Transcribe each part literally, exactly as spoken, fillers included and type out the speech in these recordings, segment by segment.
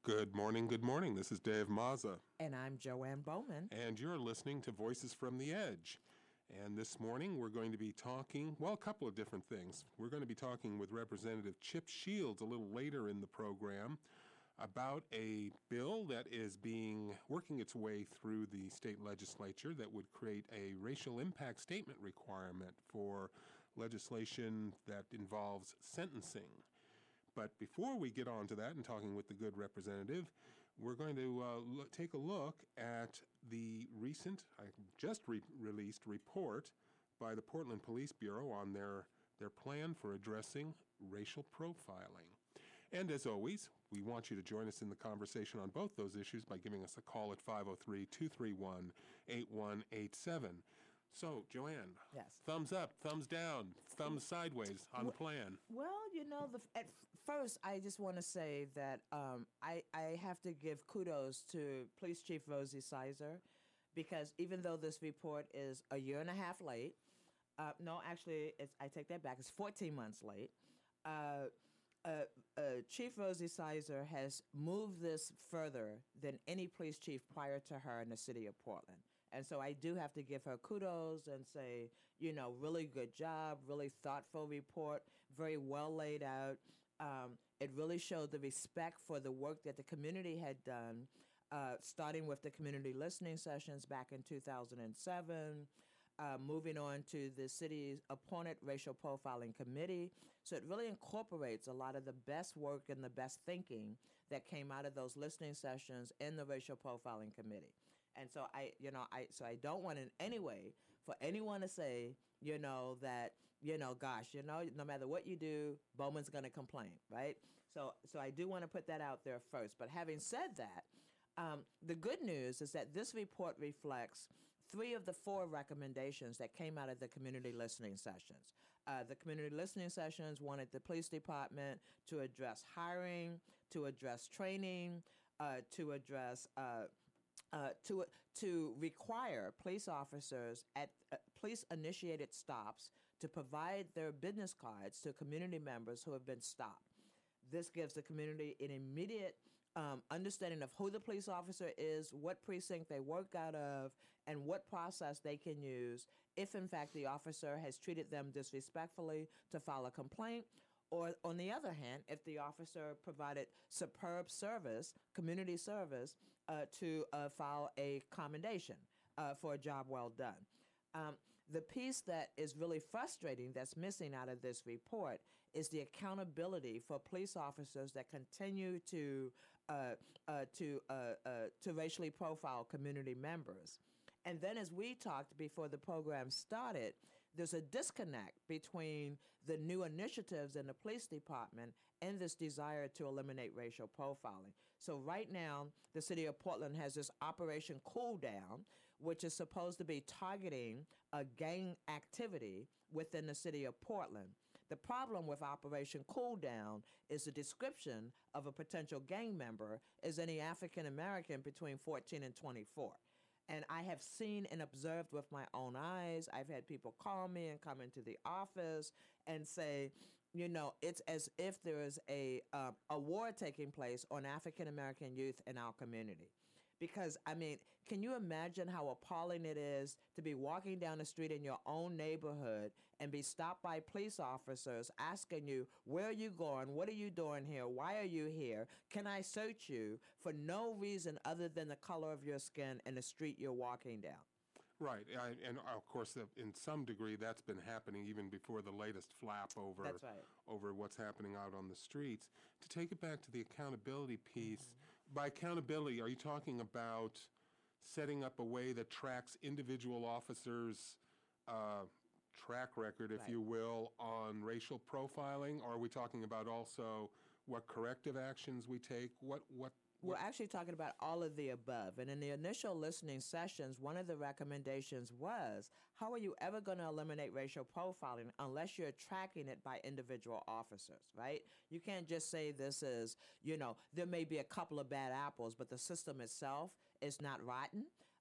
Good morning, good morning. This is Dave Mazza. And I'm Joanne Bowman. And you're listening to Voices from the Edge. And this morning we're going to be talking, well, a couple of different things. We're going to be talking with Representative Chip Shields a little later in the program about a bill that is being working its way through the state legislature that would create a racial impact statement requirement for legislation that involves sentencing. But before we get on to that and talking with the good representative, we're going to uh, look, take a look at the recent, I just re- released report by the Portland Police Bureau on their, their plan for addressing racial profiling. And as always, we want you to join us in the conversation on both those issues by giving us a call at five oh three, two three one, eight one eight seven. So, Joanne, Yes. Thumbs up, thumbs down, thumbs sideways on the plan. Well, you know, the, at first, I just want to say that um, I, I have to give kudos to Police Chief Rosie Sizer, because even though this report is a year and a half late, uh, no, actually, it's, I take that back, it's fourteen months late, uh, uh, uh, Chief Rosie Sizer has moved this further than any police chief prior to her in the city of Portland. And so I do have to give her kudos and say, you know, really good job, really thoughtful report, very well laid out. Um, it really showed the respect for the work that the community had done, uh, starting with the community listening sessions back in two thousand seven, uh, moving on to the city's appointed racial profiling committee. So it really incorporates a lot of the best work and the best thinking that came out of those listening sessions in the racial profiling committee. And so I, you know, I so I don't want in any way for anyone to say, you know, that, you know, gosh, you know, no matter what you do, Bowman's going to complain, right? So so I do want to put that out there first. But having said that, um, the good news is that this report reflects three of the four recommendations that came out of the community listening sessions. Uh, the community listening sessions wanted the police department to address hiring, to address training, uh, to address uh, Uh, to to require police officers at uh, police-initiated stops to provide their business cards to community members who have been stopped. This gives the community an immediate um, understanding of who the police officer is, what precinct they work out of, and what process they can use if, in fact, the officer has treated them disrespectfully to file a complaint. Or, on the other hand, if the officer provided superb service, community service, uh, to uh, file a commendation uh, for a job well done. Um, the piece that is really frustrating that's missing out of this report is the accountability for police officers that continue to uh, uh, to uh, uh, to racially profile community members. And then as we talked before the program started, there's a disconnect between the new initiatives in the police department and this desire to eliminate racial profiling. So right now, the city of Portland has this Operation Cool Down, which is supposed to be targeting a gang activity within the city of Portland. The problem with Operation Cool Down is the description of a potential gang member is any African American between fourteen and twenty-four. And I have seen and observed with my own eyes. I've had people call me and come into the office and say, you know, it's as if there is a uh, a war taking place on African American youth in our community. Because, I mean, can you imagine how appalling it is to be walking down the street in your own neighborhood and be stopped by police officers asking you, where are you going? What are you doing here? Why are you here? Can I search you for no reason other than the color of your skin and the street you're walking down? Right, I, and of course, uh, in some degree, that's been happening even before the latest flap over That's right. over what's happening out on the streets. To take it back to the accountability piece, mm-hmm. by accountability, are you talking about setting up a way that tracks individual officers' uh, track record, if Right. you will, on racial profiling, or are we talking about also what corrective actions we take? What what? We're actually talking about all of the above. And in the initial listening sessions, one of the recommendations was, how are you ever going to eliminate racial profiling unless you're tracking it by individual officers, right? You can't just say this is, you know, there may be a couple of bad apples, but the system itself is not rotten.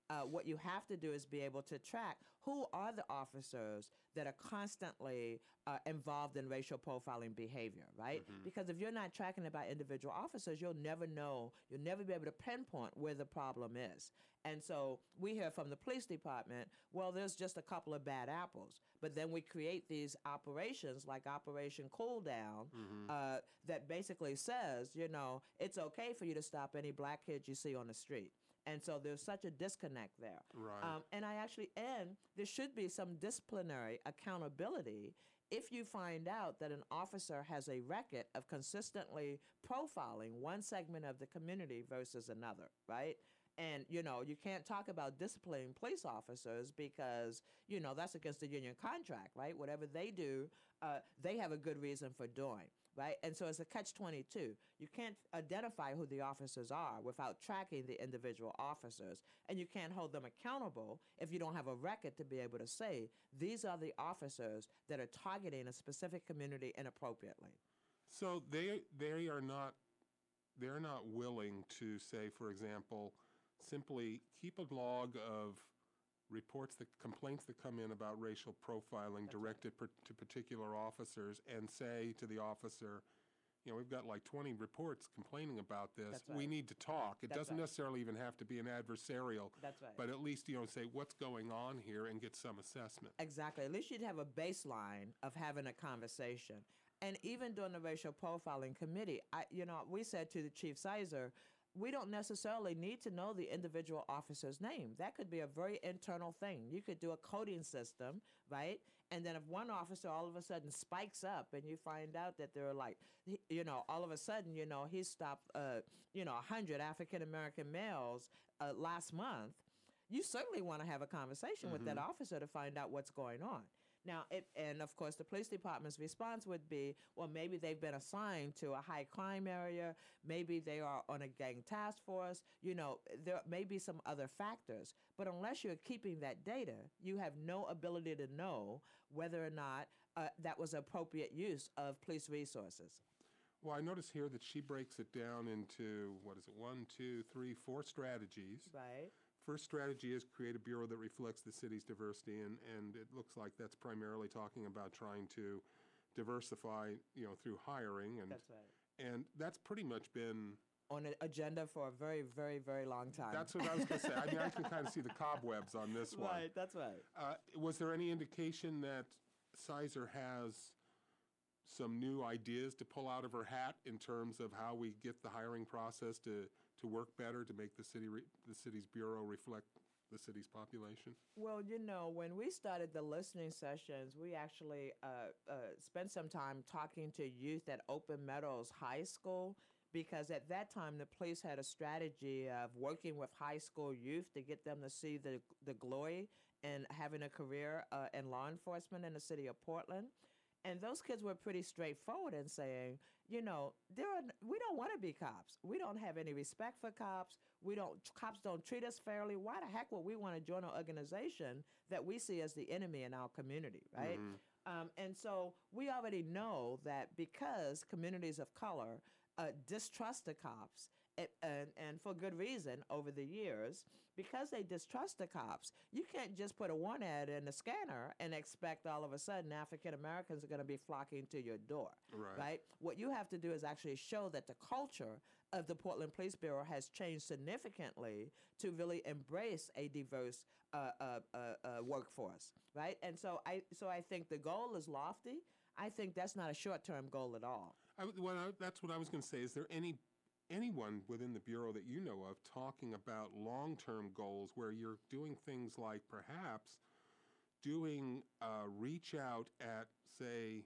Uh, what you have to do is be able to track who are the officers that are constantly uh, involved in racial profiling behavior, right? Mm-hmm. Because if you're not tracking it by individual officers, you'll never know, you'll never be able to pinpoint where the problem is. And so we hear from the police department, well, there's just a couple of bad apples. But then we create these operations like Operation Cool Down Mm-hmm. uh, that basically says, you know, it's okay for you to stop any black kids you see on the street. And so there's such a disconnect there. Right. Um, and I actually, and there should be some disciplinary accountability if you find out that an officer has a record of consistently profiling one segment of the community versus another, right? And, you know, you can't talk about disciplining police officers because, you know, that's against the union contract, right? Whatever they do, uh, they have a good reason for doing. Right? And so it's a catch twenty-two. You can't identify who the officers are without tracking the individual officers. And you can't hold them accountable if you don't have a record to be able to say, these are the officers that are targeting a specific community inappropriately. So they they are not they're not willing to say, for example, simply keep a log of reports, the complaints that come in about racial profiling That's directed per, to particular officers, and say to the officer, you know, we've got like twenty reports complaining about this. That's We right. need to talk. It That's doesn't right. necessarily even have to be an adversarial, That's right. but at least, you know, say what's going on here and get some assessment. Exactly. At least you'd have a baseline of having a conversation. And even during the racial profiling committee, I, you know, we said to the Chief Sizer, we don't necessarily need to know the individual officer's name. That could be a very internal thing. You could do a coding system, right? And then if one officer all of a sudden spikes up and you find out that there are like, you know, all of a sudden, you know, he stopped, uh, you know, one hundred African-American males uh, last month, you certainly want to have a conversation with that officer to find out what's going on. Now, it, and of course, the police department's response would be, well, maybe they've been assigned to a high crime area. Maybe they are on a gang task force. You know, there may be some other factors. But unless you're keeping that data, you have no ability to know whether or not uh, that was appropriate use of police resources. Well, I notice here that she breaks it down into, what is it, one, two, three, four strategies. Right. First strategy is create a bureau that reflects the city's diversity, and, and it looks like that's primarily talking about trying to diversify, you know, through hiring, and That's right. and that's pretty much been. On an agenda for a very, very, very long time. That's what I was going to say. I mean, I can kind of see the cobwebs on this one. Right, that's right. Uh, was there any indication that Sizer has some new ideas to pull out of her hat in terms of how we get the hiring process to, to work better, to make the city re- the city's bureau reflect the city's population? Well, you know, when we started the listening sessions, we actually uh, uh, spent some time talking to youth at Open Meadows High School, because at that time the police had a strategy of working with high school youth to get them to see the the glory in having a career uh, in law enforcement in the city of Portland. And those kids were pretty straightforward in saying, you know, there are, we don't want to be cops. We don't have any respect for cops. We don't, cops don't treat us fairly. Why the heck would we want to join an organization that we see as the enemy in our community, right? Mm-hmm. Um, and so we already know that because communities of color uh, distrust the cops, it, and, and for good reason over the years, because they distrust the cops, you can't just put a want ad in the scanner and expect all of a sudden African Americans are going to be flocking to your door, Right. right? What you have to do is actually show that the culture of the Portland Police Bureau has changed significantly to really embrace a diverse uh, uh, uh, uh, workforce, right? And so I, so I think the goal is lofty. I think that's not a short-term goal at all. I, w- well, I, that's what I was going to say. Is there any anyone within the bureau that you know of talking about long-term goals where you're doing things like perhaps doing uh, reach out at, say,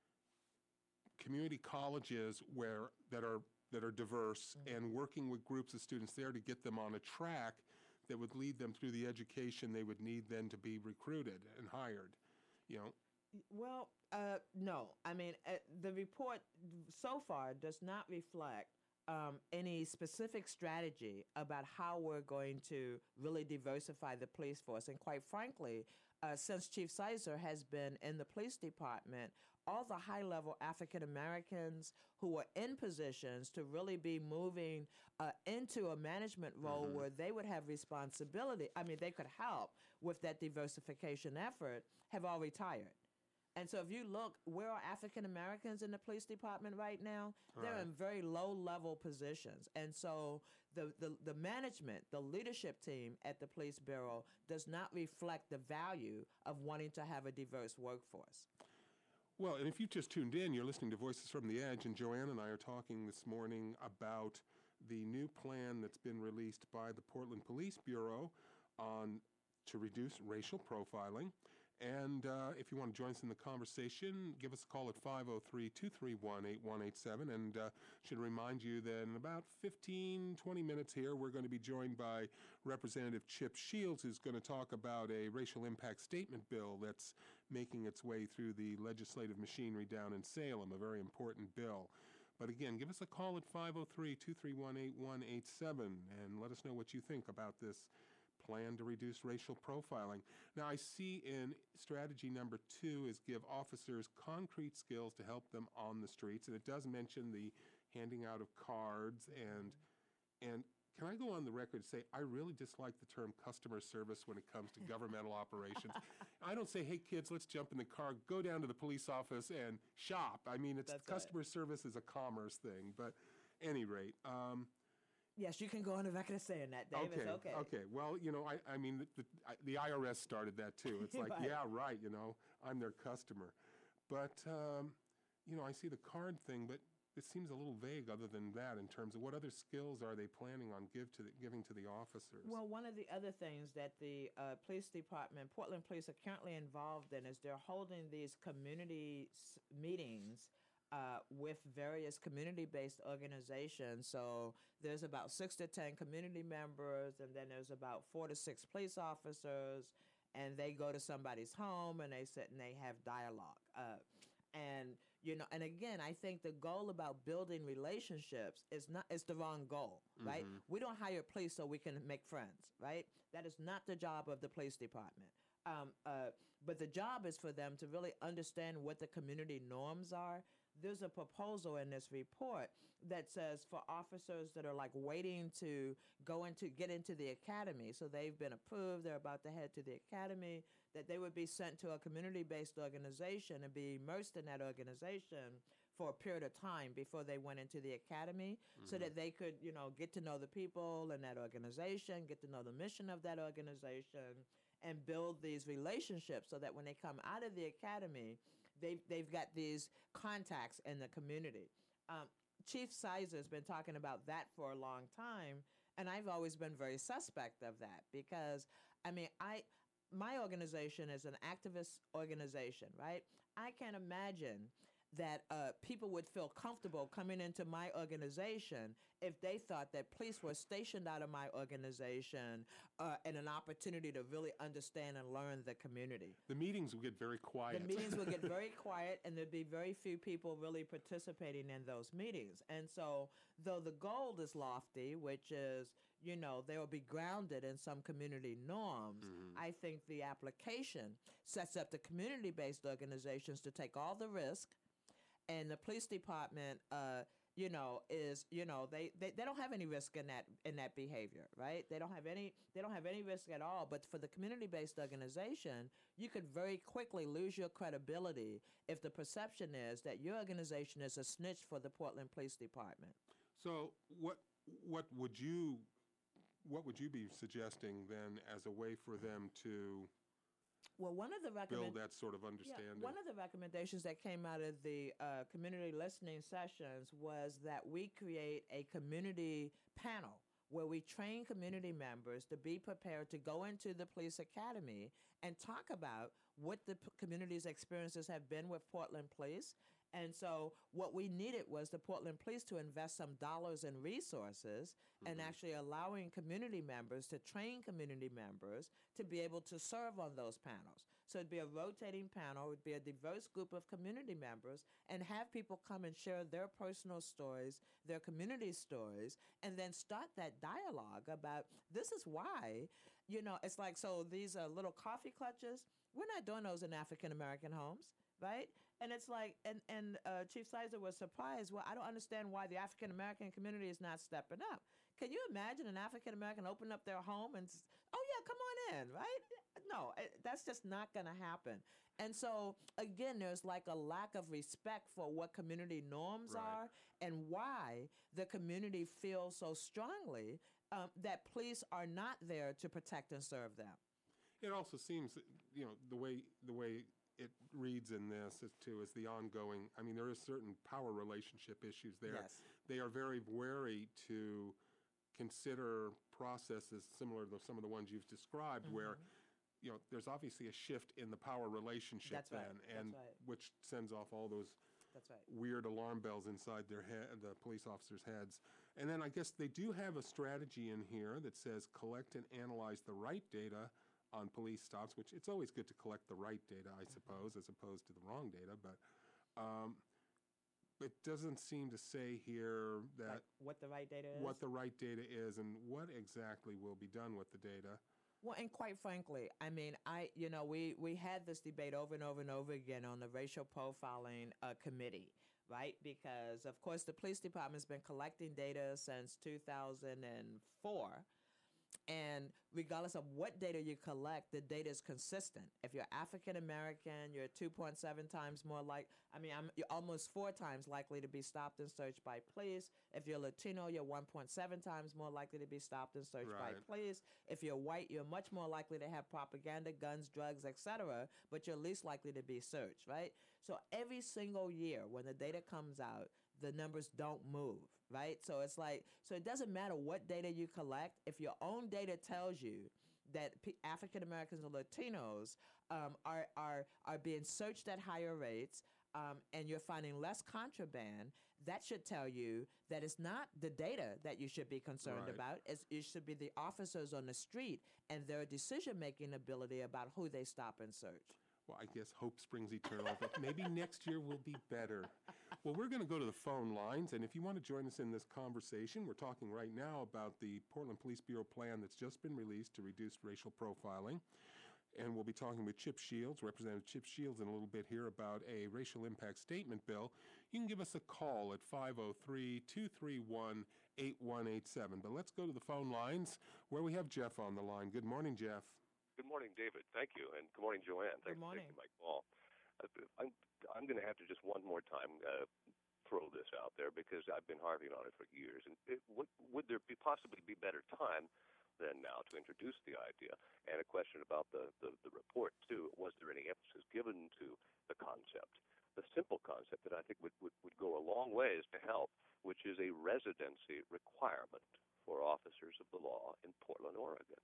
community colleges where that are that are diverse, Mm-hmm. and working with groups of students there to get them on a track that would lead them through the education they would need then to be recruited and hired, you know? Well, uh, no. I mean, uh, the report so far does not reflect um, any specific strategy about how we're going to really diversify the police force. And quite frankly, uh, since Chief Sizer has been in the police department, all the high level African Americans who are in positions to really be moving uh, into a management role Mm-hmm. where they would have responsibility. I mean, they could help with that diversification effort, have all retired. And so if you look, where are African Americans in the police department right now? They're Right. in very low level positions. And so the, the, the management, the leadership team at the police bureau does not reflect the value of wanting to have a diverse workforce. Well, and if you've just tuned in, you're listening to Voices from the Edge, and Joanne and I are talking this morning about the new plan that's been released by the Portland Police Bureau on to reduce racial profiling. And uh, if you want to join us in the conversation, give us a call at five oh three, two three one, eight one eight seven. And uh, should remind you that in about fifteen, twenty minutes here, we're going to be joined by Representative Chip Shields, who's going to talk about a racial impact statement bill that's making its way through the legislative machinery down in Salem, a very important bill. But again, give us a call at five oh three, two three one, eight one eight seven and let us know what you think about this plan to reduce racial profiling. Now, I see in strategy number two is give officers concrete skills to help them on the streets, and it does mention the handing out of cards and and can I go on the record and say I really dislike the term customer service when it comes to governmental operations. I don't say, hey kids, let's jump in the car, go down to the police office and shop. I mean, it's That's right. customer service is a commerce thing, but any rate, um, Yes, you can go on the record as saying that, Davis. Okay, Okay. okay. Well, you know, I, I mean, the, the, I- the I R S started that too. It's like, Right. yeah, right, you know, I'm their customer. But, um, you know, I see the card thing, but it seems a little vague other than that in terms of what other skills are they planning on give to the, giving to the officers? Well, one of the other things that the uh, police department, Portland Police, are currently involved in is they're holding these community s- meetings uh, with various community-based organizations. So there's about six to ten community members, and then there's about four to six police officers, and they go to somebody's home and they sit and they have dialogue. Uh, and you know, and again, I think the goal about building relationships is not is the wrong goal, right? Mhm. We don't hire police so we can make friends, right? That is not the job of the police department. Um, uh, but the job is for them to really understand what the community norms are. There's a proposal in this report that says for officers that are like waiting to go into get into the academy, so they've been approved, they're about to head to the academy, that they would be sent to a community-based organization and be immersed in that organization for a period of time before they went into the academy, so that they could, you know, get to know the people in that organization, get to know the mission of that organization, and build these relationships so that when they come out of the academy, they've, they've got these contacts in the community. Um, Chief Sizer has been talking about that for a long time, and I've always been very suspect of that because, I mean, I my organization is an activist organization, right? I can't imagine that uh, people would feel comfortable coming into my organization if they thought that police were stationed out of my organization uh, and an opportunity to really understand and learn the community. The meetings will get very quiet. The meetings will get very quiet, and there'd be very few people really participating in those meetings. And so, though the goal is lofty, which is, you know, they will be grounded in some community norms, Mhm. I think the application sets up the community-based organizations to take all the risk, and the police department, uh, you know, is, you know, they, they, they don't have any risk in that in that behavior, right? They don't have any they don't have any risk at all. But for the community-based organization, you could very quickly lose your credibility if the perception is that your organization is a snitch for the Portland Police Department. So what what would you what would you be suggesting then as a way for them to Well, one of the recommend- build that sort of Yeah, understanding? one of the recommendations that came out of the uh, community listening sessions was that we create a community panel where we train community members to be prepared to go into the police academy and talk about what the p- community's experiences have been with Portland Police. And so what we needed was the Portland Police to invest some dollars and resources and actually allowing community members to train community members to be able to serve on those panels. So it'd be a rotating panel, it'd be a diverse group of community members, and have people come and share their personal stories, their community stories, and then start that dialogue about this is why, you know, it's like, so these are little coffee clutches. We're not doing those in African American homes, right? And it's like, and and uh, Chief Sizer was surprised. Well, I don't understand why the African American community is not stepping up. Can you imagine an African American open up their home and, s- oh yeah, come on in, right? No, eh, that's just not going to happen. And so again, there's like a lack of respect for what community norms Right. are and why the community feels so strongly um, that police are not there to protect and serve them. It also seems that, you know, the way the way it reads in this is too is the ongoing. I mean, there is certain power relationship issues there. Yes. They are very wary to consider processes similar to some of the ones you've described, where you know there's obviously a shift in the power relationship That's right. then, That's and right. which sends off all those That's right. weird alarm bells inside their head, the police officers' heads. And then I guess they do have a strategy in here that says collect and analyze the right data on police stops, which it's always good to collect the right data, I suppose, as opposed to the wrong data. But um, it doesn't seem to say here that Like what the right data is. what the right data is and what exactly will be done with the data. Well, and quite frankly, I mean, I, you know, we, we had this debate over and over and over again on the racial profiling uh, committee, right? Because, of course, the police department's been collecting data since two thousand four. And regardless of what data you collect, the data is consistent. If you're African American, you're two point seven times more like, I mean, I'm, you're almost four times likely to be stopped and searched by police. If you're Latino, you're one point seven times more likely to be stopped and searched by Right. police. If you're white, you're much more likely to have propaganda, guns, drugs, et cetera, but you're least likely to be searched, right? So every single year when the data comes out, the numbers don't move, right? So it's like, so it doesn't matter what data you collect. If your own data tells you that P- African Americans or Latinos um, are, are, are being searched at higher rates, um, and you're finding less contraband, that should tell you that it's not the data that you should be concerned Right. about. It's, it should be the officers on the street and their decision-making ability about who they stop and search. Well, I guess hope springs eternal, but maybe next year will be better. Well, we're going to go to the phone lines, and if you want to join us in this conversation, we're talking right now about the Portland Police Bureau plan that's just been released to reduce racial profiling. And we'll be talking with Chip Shields, Representative Chip Shields, in a little bit here about a racial impact statement bill. You can give us a call at five oh three, two three one, eight one eight seven. But let's go to the phone lines where we have Jeff on the line. Good morning, Jeff. Good morning, David. Thank you. And good morning, Joanne. Thanks Good morning. for taking my call. Uh, I'm, I'm going to have to just one more time uh, throw this out there because I've been harping on it for years. And it, would, would there be possibly be better time than now to introduce the idea? And a question about the, the, the report, too. Was there any emphasis given to the concept? The simple concept that I think would, would, would go a long ways to help, which is a residency requirement for officers of the law in Portland, Oregon.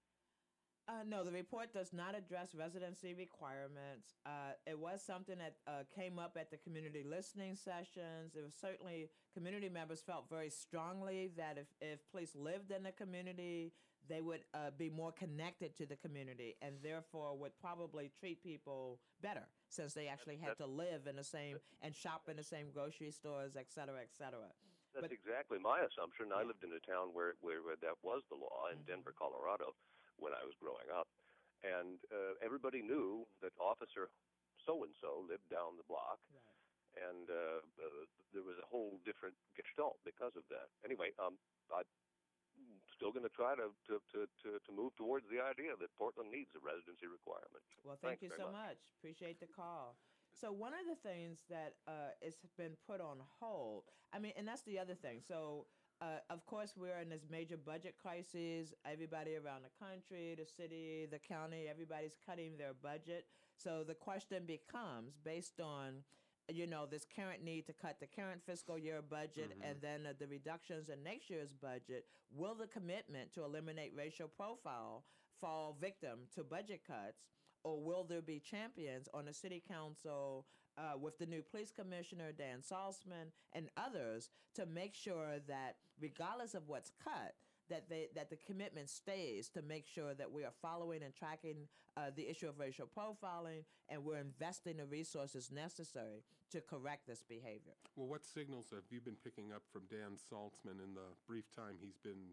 Uh, no, the report does not address residency requirements. Uh, it was something that uh, came up at the community listening sessions. It was certainly, community members felt very strongly that if, if police lived in the community, they would uh, be more connected to the community and therefore would probably treat people better since they actually had to live in the same and shop in the same grocery stores, et cetera, et cetera. That's But- exactly my assumption. I Yeah. lived in a town where, where, where that was the law in Denver, Colorado, when I was growing up. And uh, everybody knew that Officer so-and-so lived down the block. Right. And uh, uh, there was a whole different gestalt because of that. Anyway, um, I'm still going to try to, to, to, to, to move towards the idea that Portland needs a residency requirement. Well, thank Thanks you very so much. Appreciate the call. So one of the things that uh, has been put on hold, I mean, and that's the other thing. So, uh, of course, we're in this major budget crisis. Everybody around the country, the city, the county, everybody's cutting their budget. So the question becomes, based on, you know, this current need to cut the current fiscal year budget and then uh, the reductions in next year's budget, will the commitment to eliminate racial profile fall victim to budget cuts? Or will there be champions on the city council uh, with the new police commissioner, Dan Salzman, and others to make sure that regardless of what's cut, that they that the commitment stays to make sure that we are following and tracking uh, the issue of racial profiling and we're investing the resources necessary to correct this behavior? Well, what signals have you been picking up from Dan Saltzman in the brief time he's been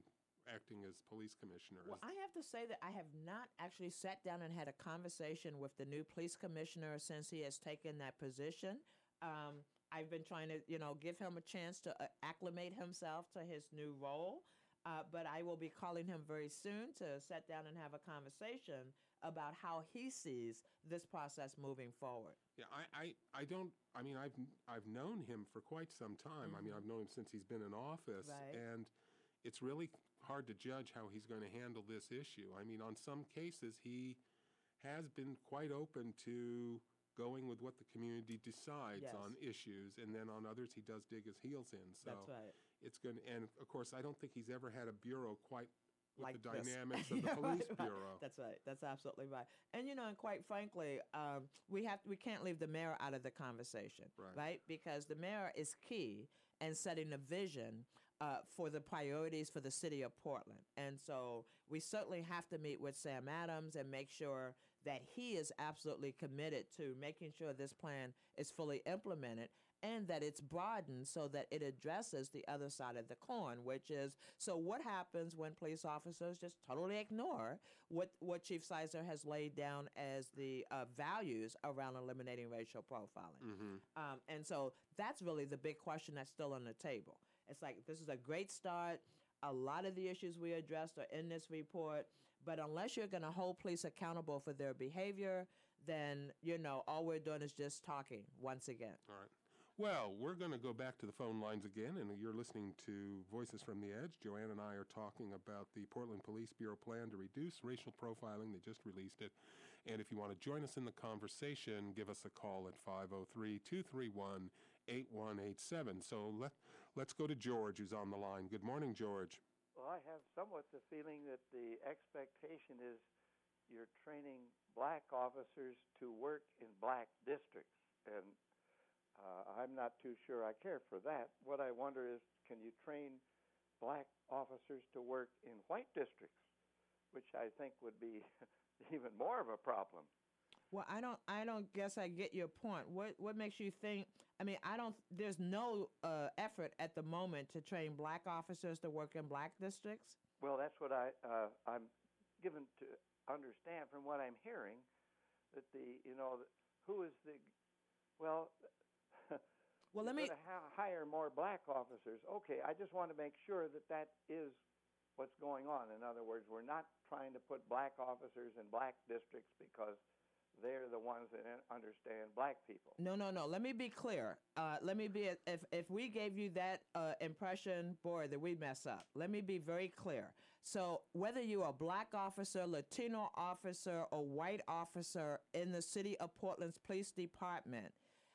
acting as police commissioner. Well, Is- I have to say that I have not actually sat down and had a conversation with the new police commissioner since he has taken that position. Um, I've been trying to, you know, give him a chance to uh, acclimate himself to his new role. Uh, but I will be calling him very soon to sit down and have a conversation about how he sees this process moving forward. Yeah, I, I, I don't, I mean, I've, I've known him for quite some time. I mean, I've known him since he's been in office. Right. And it's really hard to judge how he's going to handle this issue. I mean, on some cases, he has been quite open to going with what the community decides Yes. on issues, and then on others, he does dig his heels in. So That's right. it's going to, and of course, I don't think he's ever had a bureau quite with Like the this. dynamics of the Yeah, police right, right. bureau. That's right. That's absolutely right. And you know, and quite frankly, um, we have we can't leave the mayor out of the conversation, Right. Because the mayor is key in setting a vision uh, for the priorities for the city of Portland. And so we certainly have to meet with Sam Adams and make sure that he is absolutely committed to making sure this plan is fully implemented and that it's broadened so that it addresses the other side of the coin, which is, so what happens when police officers just totally ignore what, what Chief Sizer has laid down as the uh, values around eliminating racial profiling? Mm-hmm. Um, and so that's really the big question that's still on the table. It's like, this is a great start. A lot of the issues we addressed are in this report, but unless you're going to hold police accountable for their behavior, then, you know, all we're doing is just talking once again. All right. Well, we're going to go back to the phone lines again, and you're listening to Voices from the Edge. Joanne and I are talking about the Portland Police Bureau plan to reduce racial profiling. They just released it. And if you want to join us in the conversation, give us a call at five oh three, two three one, eight one eight seven. So let, let's go to George, who's on the line. Good morning, George. Well, I have somewhat the feeling that the expectation is you're training black officers to work in black districts, and uh, I'm not too sure I care for that. What I wonder is, can you train black officers to work in white districts, which I think would be even more of a problem. Well, I don't. I don't guess I get your point. What What makes you think? I mean, I don't. There's no uh, effort at the moment to train black officers to work in black districts. Well, that's what I uh, I'm given to understand from what I'm hearing, that the you know who is the well. Well, let me to ha- hire more black officers. Okay, I just want to make sure that that is what's going on. In other words, we're not trying to put black officers in black districts because they're the ones that understand black people. No, no, no. Let me be clear. Uh, let me be. If if we gave you that uh, impression, boy, that we mess up. Let me be very clear. So whether you're a black officer, Latino officer, or white officer in the city of Portland's police department,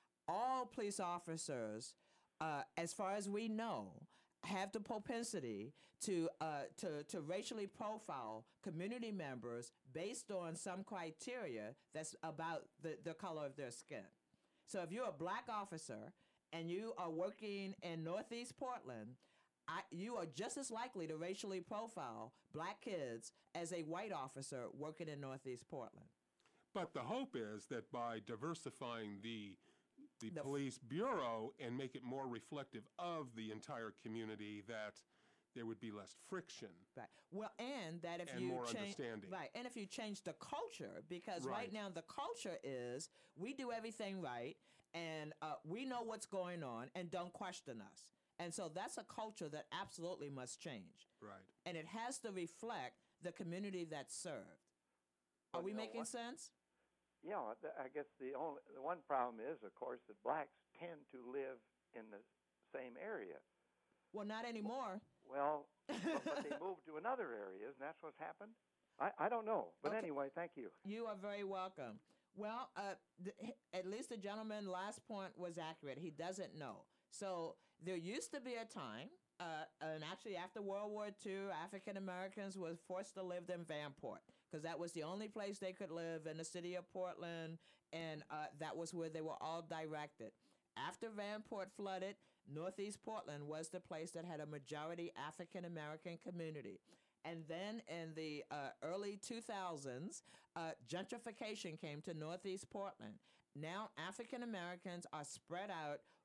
all police officers, uh, as far as we know, have the propensity to uh, to to racially profile community members based on some criteria that's about the, the color of their skin. So if you're a black officer and you are working in Northeast Portland, I, you are just as likely to racially profile black kids as a white officer working in Northeast Portland. But the hope is that by diversifying the the, The f- police bureau and make it more reflective of the entire community, that there would be less friction. Right. Well, and that if And you more change, understanding. right, and if you change the culture, because right, Right. now the culture is we do everything right, and uh, we know what's going on, and don't question us. And so that's a culture that absolutely must change, Right. and it has to reflect the community that's served. Are Well, we you know making what? sense? Yeah, th- I guess the only the one problem is, of course, that blacks tend to live in the same area. Well, not anymore. Well, but, but they moved to another area, and that's what's happened. I, I don't know, but Okay. anyway, thank you. You are very welcome. Well, uh, th- at least the gentleman's last point was accurate. He doesn't know. So there used to be a time, uh, and actually after World War Two, African Americans were forced to live in Vanport because that was the only place they could live in the city of Portland, and uh, that was where they were all directed. After Vanport flooded, Northeast Portland was the place that had a majority African American community. And then in the uh, early two thousands, uh, gentrification came to Northeast Portland. Now African Americans are spread out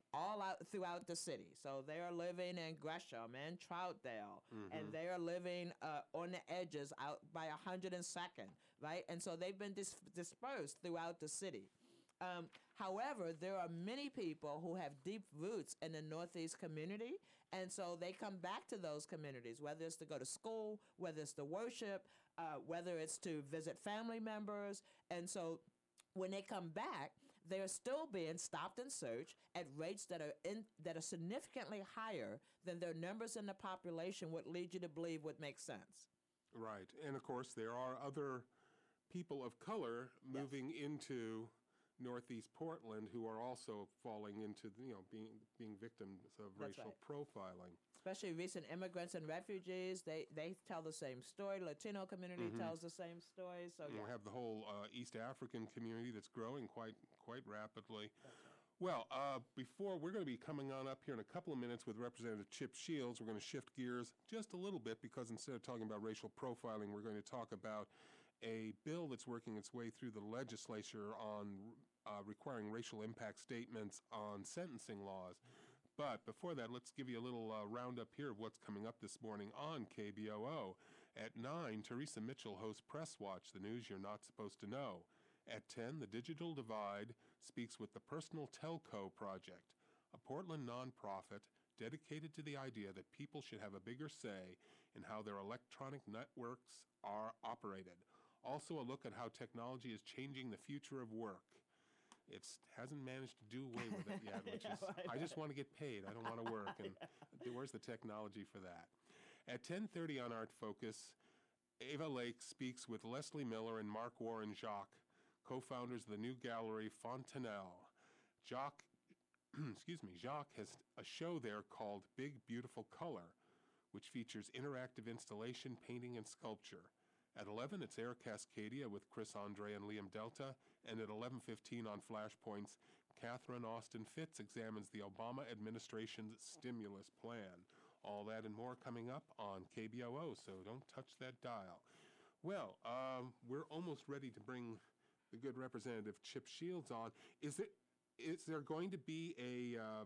all out throughout the city. So they are living in Gresham and Troutdale, and they are living uh, on the edges out by one hundred second, right? And so they've been dis- dispersed throughout the city. Um, however, there are many people who have deep roots in the Northeast community, and so they come back to those communities, whether it's to go to school, whether it's to worship, uh, whether it's to visit family members. And so when they come back, they're still being stopped and searched at rates that are in, that are significantly higher than their numbers in the population would lead you to believe would make sense. Right. And of course, there are other people of color moving into Northeast Portland who are also falling into, you know, being being victims of That's racial right. profiling. Especially recent immigrants and refugees, they, they tell the same story. Latino community tells the same story. So And yeah. we have the whole uh, East African community that's growing quite quite rapidly. Well, uh, before we're going to be coming on up here in a couple of minutes with Representative Chip Shields, we're going to shift gears just a little bit because instead of talking about racial profiling, we're going to talk about a bill that's working its way through the legislature on uh, requiring racial impact statements on sentencing laws. But before that, let's give you a little uh, roundup here of what's coming up this morning on K B O O. At nine, Teresa Mitchell hosts Press Watch, the news you're not supposed to know. At ten, The Digital Divide speaks with the Personal Telco Project, a Portland nonprofit dedicated to the idea that people should have a bigger say in how their electronic networks are operated. Also, a look at how technology is changing the future of work. It hasn't managed to do away with it yet, which is, I just want to get paid. I don't want to work. And where's the technology for that? At ten thirty on Art Focus, Ava Lake speaks with Leslie Miller and Mark Warren Jacques, co-founders of the new gallery Fontanelle. Jacques, excuse me, Jacques has a show there called Big Beautiful Color, which features interactive installation, painting, and sculpture. At eleven, it's Air Cascadia with Chris Andre and Liam Delta, and at eleven fifteen on Flashpoints, Catherine Austin Fitz examines the Obama administration's stimulus plan. All that and more coming up on K B O O, so don't touch that dial. Well, um, we're almost ready to bring the good Representative Chip Shields on. Is it? Is there going to be a uh,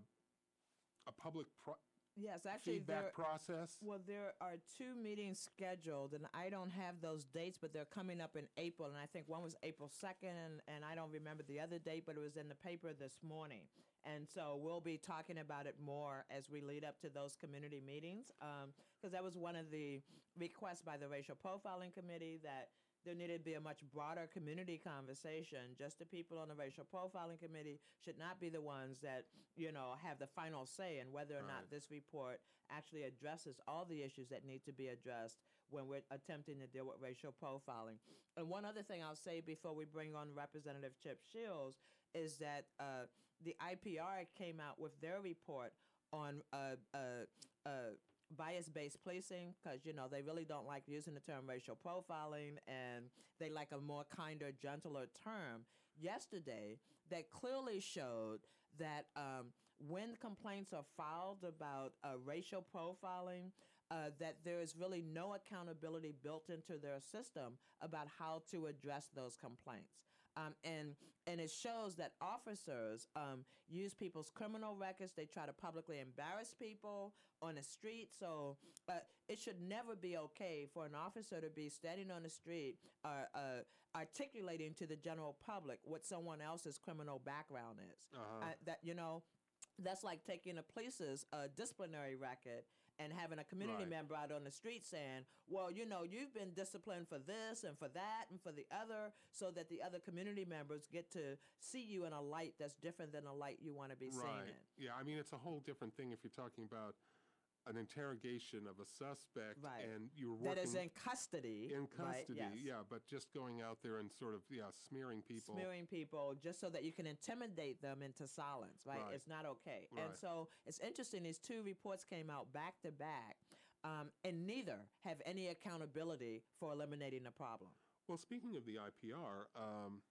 a public pro- Yes, actually, there, feedback process? well, there are two meetings scheduled, and I don't have those dates, but they're coming up in April, and I think one was April second, and, and I don't remember the other date, but it was in the paper this morning. And so we'll be talking about it more as we lead up to those community meetings, because that was one of the requests by the Racial Profiling Committee, that there needed to be a much broader community conversation. Just the people on the Racial Profiling Committee should not be the ones that, you know, have the final say in whether or not Right. this report actually addresses all the issues that need to be addressed when we're attempting to deal with racial profiling. And one other thing I'll say before we bring on Representative Chip Shields is that uh, the I P R came out with their report on uh, uh, uh, bias-based policing, because, you know, they really don't like using the term racial profiling, and they like a more kinder, gentler term yesterday that clearly showed that um, when complaints are filed about uh, racial profiling, uh, that there is really no accountability built into their system about how to address those complaints. Um, and and it shows that officers um, use people's criminal records. They try to publicly embarrass people on the street. So uh, it should never be okay for an officer to be standing on the street uh, uh, articulating to the general public what someone else's criminal background is. Uh-huh. Uh, that, you know, that's like taking a police's uh, disciplinary record and having a community Right. member out on the street saying, well, you know, you've been disciplined for this and for that and for the other, so that the other community members get to see you in a light that's different than a light you want to be seen Right. in. Yeah, I mean, it's a whole different thing if you're talking about an interrogation of a suspect Right. and you're working That is in custody. in right? custody. Yes. Yeah, but just going out there and sort of, yeah, smearing people. Smearing people just so that you can intimidate them into silence, right? Right. It's not okay. Right. And so it's interesting, these two reports came out back to back, um, and neither have any accountability for eliminating the problem. Well, speaking of the I P R, um,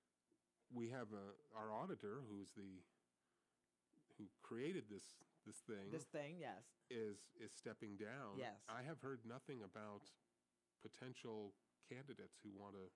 we have uh, our auditor, who's the who created this this thing, This thing, yes. is is stepping down. Yes. I have heard nothing about potential candidates who want to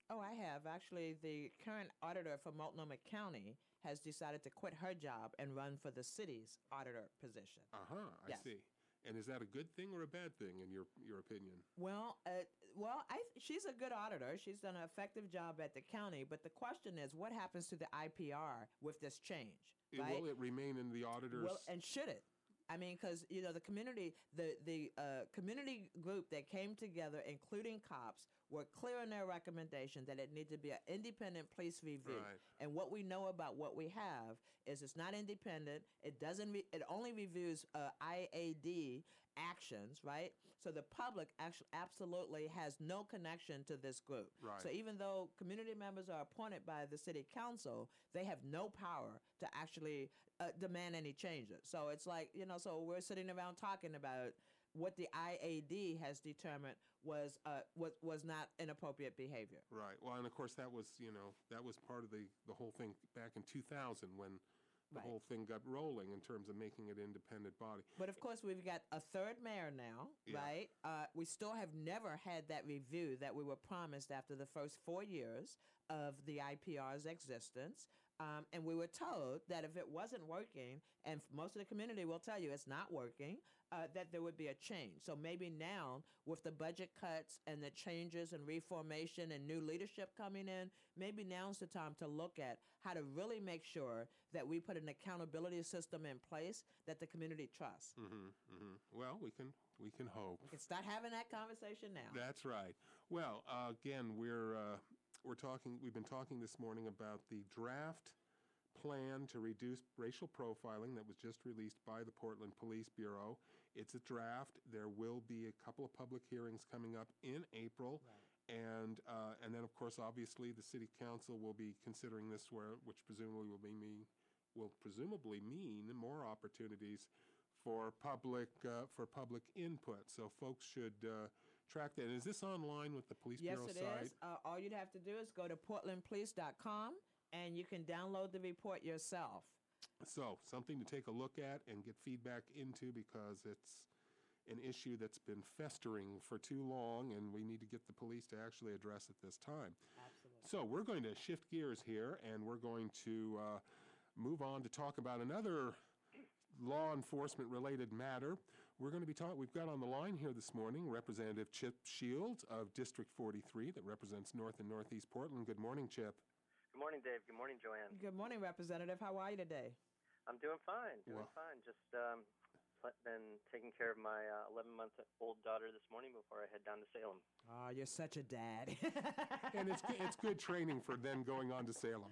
Oh, I have. Actually, the current auditor for Multnomah County has decided to quit her job and run for the city's auditor position. Uh-huh, I Yes. see. And is that a good thing or a bad thing in your, your opinion? Well, uh, well, I th- she's a good auditor. She's done an effective job at the county. But the question is, what happens to the I P R with this change? It- Right? Will it remain in the auditor's? Well, and should it? I mean, because you know the community, the the uh, community group that came together, including cops, were clear in their recommendation that it needed to be an independent police review. Right. And what we know about what we have is it's not independent. It doesn't. Re- it only reviews uh, I A D actions, right? So the public actually absolutely has no connection to this group. Right. So even though community members are appointed by the city council, they have no power to actually uh, demand any changes. So it's like, you know, so we're sitting around talking about what the I A D has determined was uh, was was not inappropriate behavior. Right. Well, and of course that was, you know, that was part of the, the whole thing back in two thousand when the Right. whole thing got rolling in terms of making it an independent body. But of course, we've got a third mayor now, Yeah. right? Uh, we still have never had that review that we were promised after the first four years of the I P R's existence. Um, and we were told that if it wasn't working, and f- most of the community will tell you it's not working, uh, that there would be a change. So maybe now, with the budget cuts and the changes and reformation and new leadership coming in, maybe now's the time to look at how to really make sure that we put an accountability system in place that the community trusts. Mm-hmm, mm-hmm. Well, we can we can hope. We can start having that conversation now. That's right. Well, uh, again, we're uh, we're talking. We've been talking this morning about the draft plan to reduce racial profiling that was just released by the Portland Police Bureau. It's a draft. There will be a couple of public hearings coming up in April. And uh, and then, of course, obviously, the city council will be considering this, where which presumably will be mean will presumably mean more opportunities for public uh, for public input. So folks should uh, track that. And is this online with the police Yes, bureau it site? is. Uh, all you'd have to do is go to portland police dot com and you can download the report yourself. So something to take a look at and get feedback into, because it's an issue that's been festering for too long, and we need to get the police to actually address it this time. Absolutely. So we're going to shift gears here, and we're going to uh, move on to talk about another law enforcement related matter. We're going to be talking, we've got on the line here this morning Representative Chip Shields of District forty-three that represents North and Northeast Portland. Good morning, Chip. Good morning, Dave. Good morning, Joanne. Good morning, Representative. How are you today? I'm doing fine. Doing Well- fine. Just um, pl- been taking care of my eleven-month-old daughter this morning before I head down to Salem. Oh, you're such a dad. And it's it's good training for then going on to Salem.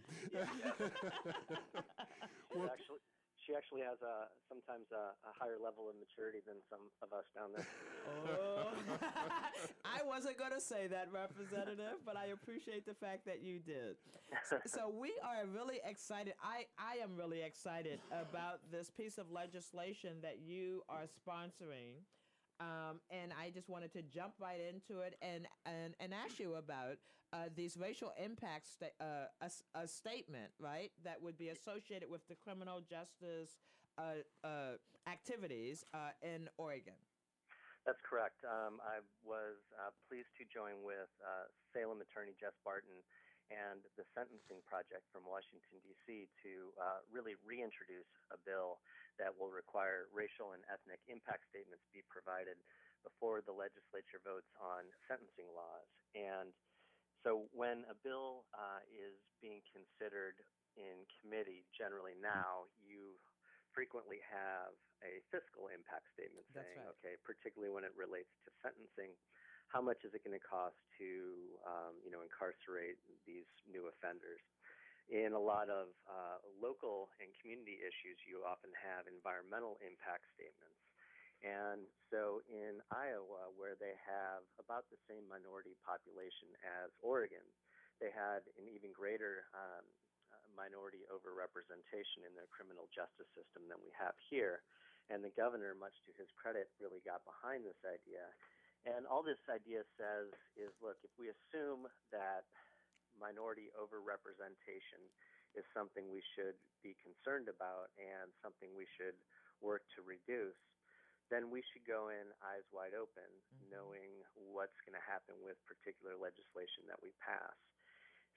She's actually, she actually has a sometimes a, a higher level of maturity than some of us down there. Oh, I wasn't going to say that, Representative, but I appreciate the fact that you did. So, so we are really excited. I, I am really excited about this piece of legislation that you are sponsoring. Um, and I just wanted to jump right into it and, and, and ask you about uh, these racial impacts, sta- uh, a, s- a statement, right, that would be associated with the criminal justice uh, uh, activities uh, in Oregon. That's correct. Um, I was uh, pleased to join with uh, Salem attorney Jess Barton and the Sentencing Project from Washington, D C to uh, really reintroduce a bill that will require racial and ethnic impact statements be provided before the legislature votes on sentencing laws. And so when a bill uh, is being considered in committee, generally now, you frequently have a fiscal impact statement That's saying, right. okay, particularly when it relates to sentencing, how much is it going to cost to, um, you know, incarcerate these new offenders? In a lot of uh, local and community issues, you often have environmental impact statements. And so in Iowa, where they have about the same minority population as Oregon, they had an even greater um, uh, minority overrepresentation in their criminal justice system than we have here. And the governor, much to his credit, really got behind this idea. And all this idea says is, look, if we assume that minority overrepresentation is something we should be concerned about and something we should work to reduce, then we should go in eyes wide open, Mm-hmm. knowing what's going to happen with particular legislation that we pass.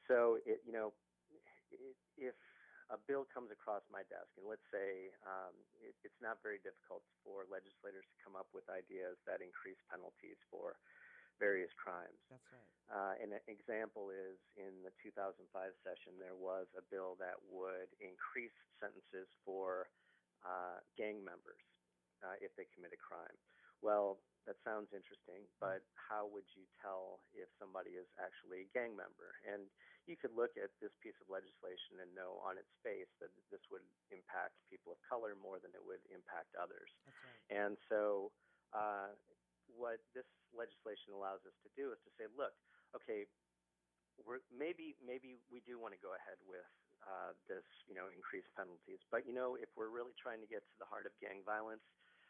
so it, you know, it, if a bill comes across my desk, and let's say um, it, it's not very difficult for legislators to come up with ideas that increase penalties for various crimes. That's right. Uh, and an example is in the two thousand five session, there was a bill that would increase sentences for uh, gang members uh, if they commit a crime. Well, that sounds interesting, but how would you tell if somebody is actually a gang member? And you could look at this piece of legislation and know on its face that this would impact people of color more than it would impact others. That's right. And so uh, what this legislation allows us to do is to say, look, okay, we're, maybe maybe we do want to go ahead with uh, this, you know, increased penalties. But, you know, if we're really trying to get to the heart of gang violence,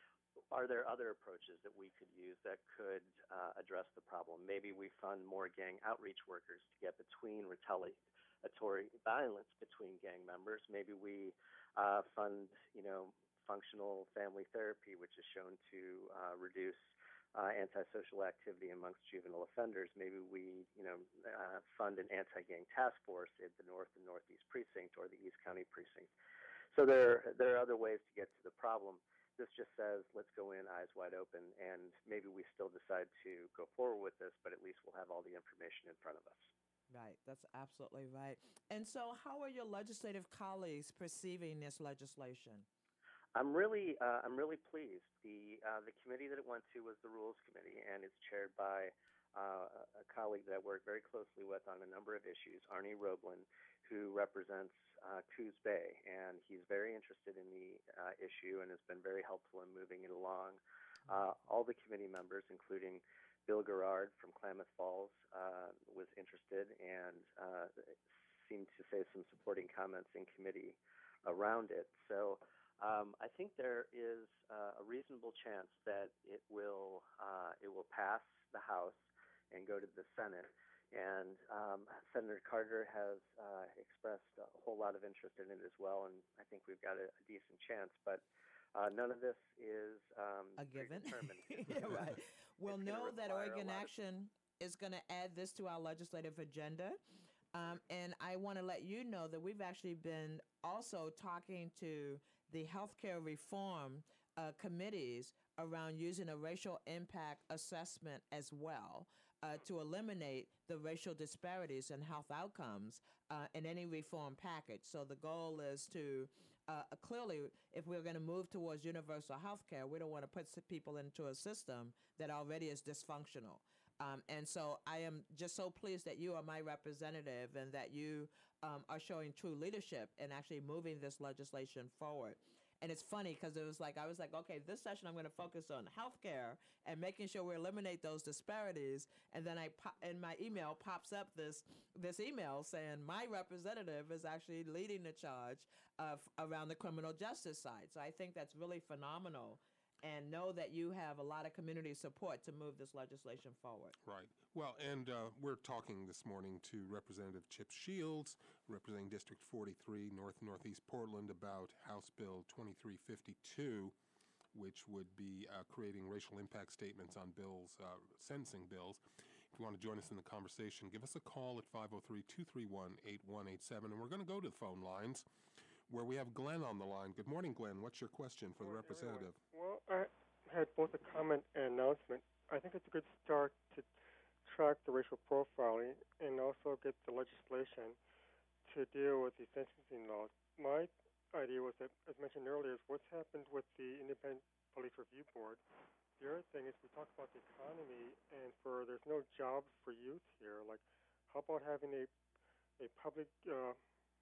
are there other approaches that we could use that could uh, address the problem? Maybe we fund more gang outreach workers to get between retaliatory violence between gang members. Maybe we uh, fund, you know, functional family therapy, which is shown to uh, reduce uh, antisocial activity amongst juvenile offenders. Maybe we, you know, uh, fund an anti-gang task force in the North and Northeast precinct or the East County precinct. So there, there are other ways to get to the problem. This just says, let's go in eyes wide open, and maybe we still decide to go forward with this, but at least we'll have all the information in front of us. Right. That's absolutely right. And so how are your legislative colleagues perceiving this legislation? I'm really, uh, I'm really pleased. The uh, the committee that it went to was the Rules Committee, and it's chaired by uh, a colleague that I work very closely with on a number of issues, Arnie Roblin, who represents uh, Coos Bay, and he's very interested in the uh, issue and has been very helpful in moving it along. Uh, all the committee members, including Bill Gerard from Klamath Falls, uh, was interested and uh, seemed to say some supporting comments in committee around it. So um, I think there is uh, a reasonable chance that it will uh, it will pass the House and go to the Senate. And um, Senator Carter has uh, expressed a whole lot of interest in it as well, and I think we've got a, a decent chance. But uh, none of this is um, A given. predetermined. Yeah, right. We'll it's gonna know that require a Oregon lot of- Action is going to add this to our legislative agenda. Um, and I want to let you know that we've actually been also talking to the healthcare reform uh, committees around using a racial impact assessment as well. Uh, to eliminate the racial disparities in health outcomes uh, in any reform package. So the goal is to uh, clearly, if we're going to move towards universal health care, we don't want to put s- people into a system that already is dysfunctional. Um, and so I am just so pleased that you are my representative and that you um, are showing true leadership in actually moving this legislation forward. And it's funny because it was like, I was like, okay, this session I'm going to focus on healthcare and making sure we eliminate those disparities. And then I pop, in my email pops up this this email saying my representative is actually leading the charge of, around the criminal justice side. So I think that's really phenomenal. And know that you have a lot of community support to move this legislation forward. Right. Well, and uh, we're talking this morning to Representative Chip Shields, representing District forty-three, North Northeast Portland, about House Bill twenty-three fifty-two, which would be uh, creating racial impact statements on bills, uh, sentencing bills. If you want to join us in the conversation, give us a call at five oh three, two three one, eight one eight seven. And we're going to go to the phone lines where we have Glenn on the line. Good morning, Glenn. What's your question for the Morning, representative? everyone. Well, I had both a comment and announcement. I think it's a good start to track the racial profiling and also get the legislation to deal with the sentencing laws. My idea was that, as mentioned earlier, is what's happened with the Independent Police Review Board. The other thing is we talk about the economy, and for there's no jobs for youth here. Like, how about having a a public uh,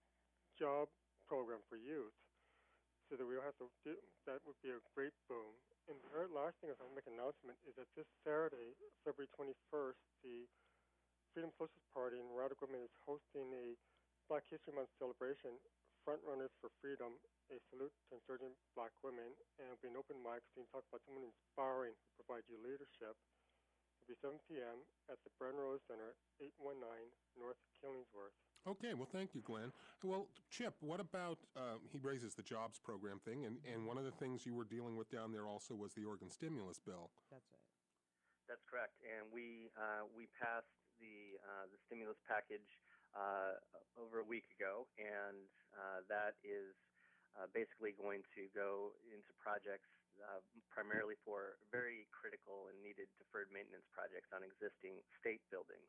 job program for youth, so that we don't have to do that? Would be a great boom. And the very last thing I want to make an announcement is that this Saturday, February twenty-first, the Freedom Socialist Party in Router Equipment is hosting a Black History Month celebration, Frontrunners for Freedom, a salute to insurgent black women, and it'll be an open mic so you can talk about someone inspiring who provides you leadership. It'll be seven p.m. at the Bren Rose Center, eight one nine North Killingsworth. Okay, well, thank you, Glenn. Well, Chip, what about, uh, he raises the jobs program thing, and, and one of the things you were dealing with down there also was the Oregon stimulus bill. That's right. That's correct, and we uh, we passed the uh, the stimulus package uh, over a week ago, and uh, that is uh, basically going to go into projects uh, primarily for very critical and needed deferred maintenance projects on existing state buildings.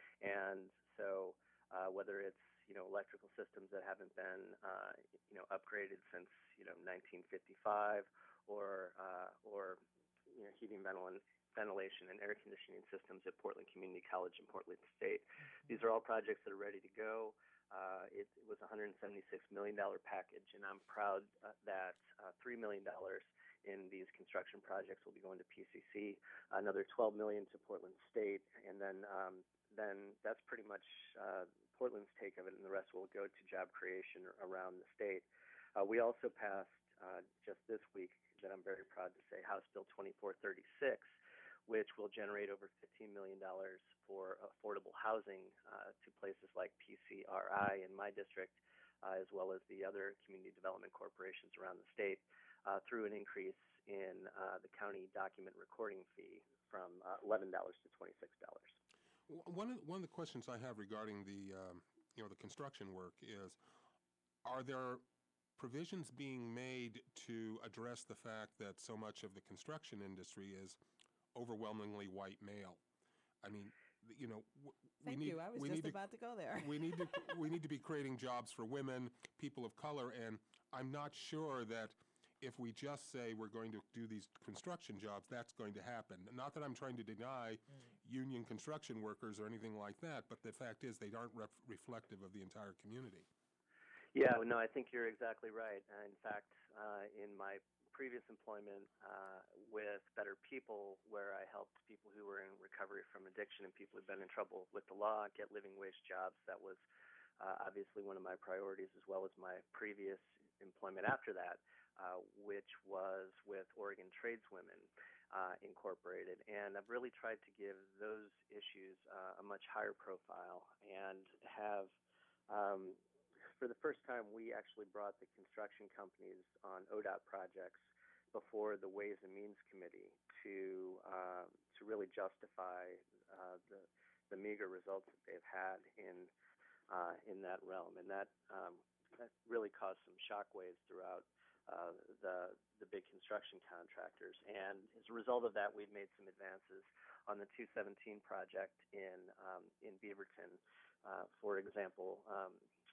And so uh, whether it's you know electrical systems that haven't been uh, you know upgraded since you know nineteen fifty-five, or uh, or you know heating, ventil- ventilation, and air conditioning systems at Portland Community College in Portland State. These are all projects that are ready to go. Uh, it, it was a one hundred seventy-six million dollars package, and I'm proud uh, that uh, three million dollars in these construction projects will be going to P C C, another twelve million dollars to Portland State, and then um, then that's pretty much uh, Portland's take of it, and the rest will go to job creation around the state. Uh, we also passed uh, just this week, that I'm very proud to say, House Bill twenty-four thirty-six, which will generate over fifteen million dollars for affordable housing uh, to places like P C R I in my district, uh, as well as the other community development corporations around the state, uh, through an increase in uh, the county document recording fee from uh, eleven dollars to twenty-six dollars. One of, one of the questions I have regarding the, um, you know, the construction work is, are there provisions being made to address the fact that so much of the construction industry is overwhelmingly white male? I mean, you know, w- we Thank need you. I was we just need about to, to go there. we need to we need to be creating jobs for women, people of color, and I'm not sure that if we just say we're going to do these construction jobs, that's going to happen. Not that I'm trying to deny mm. union construction workers or anything like that, but the fact is they aren't ref- reflective of the entire community. Yeah, no, I think you're exactly right. Uh, in fact, uh, in my previous employment uh, with Better People, where I helped people who were in recovery from addiction and people who've been in trouble with the law get living wage jobs, that was uh, obviously one of my priorities, as well as my previous employment after that, uh, which was with Oregon Tradeswomen uh, Incorporated. And I've really tried to give those issues uh, a much higher profile and have um, for the first time, we actually brought the construction companies on O D O T projects before the Ways and Means Committee to uh, to really justify uh, the the meager results that they've had in uh, in that realm, and that um, that really caused some shockwaves throughout uh, the the big construction contractors. And as a result of that, we've made some advances on the two seventeen project in um, in Beaverton, uh, for example. Um,